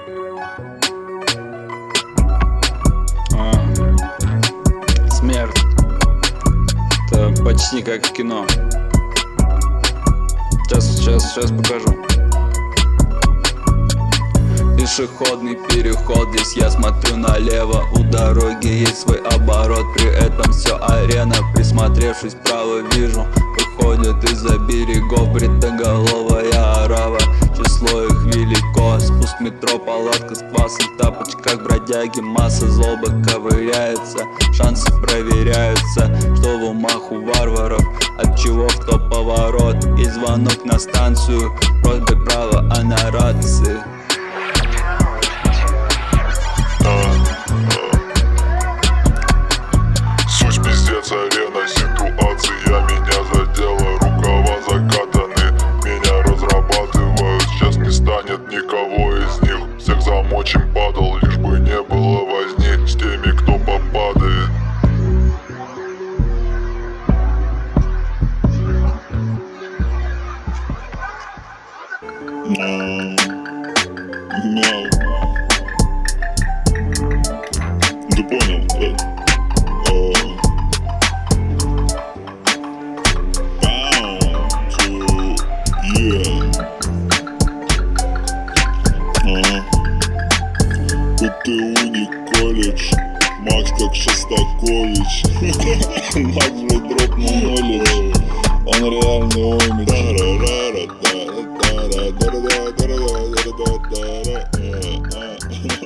Смерть. Это почти как в кино. Сейчас покажу. Пешеходный переход, здесь я смотрю налево. У дороги есть свой оборот, при этом все арена. Присмотревшись вправо, вижу, выходят из-за берегов бритоголовая орава. Число их велико, спуск метро, палатка с квасом, в тапочках бродяги, масса злоба ковыряется. Шансы проверяются, что в умах у варваров, от чего в топ поворот. И звонок на станцию, просьбой права, а на рации. Суть пиздец, арена, ситуация меня задела. Рукава закатаны, меня разрабатывают. Сейчас не станет никого из них. Всех замочим, падал, лишь бы не было возни с теми, кто попадает. Ты понял, да? ПТУ колледж, Макс как Шостакович. Макс, блядь, дропнул нолледж. Он реальный имидж.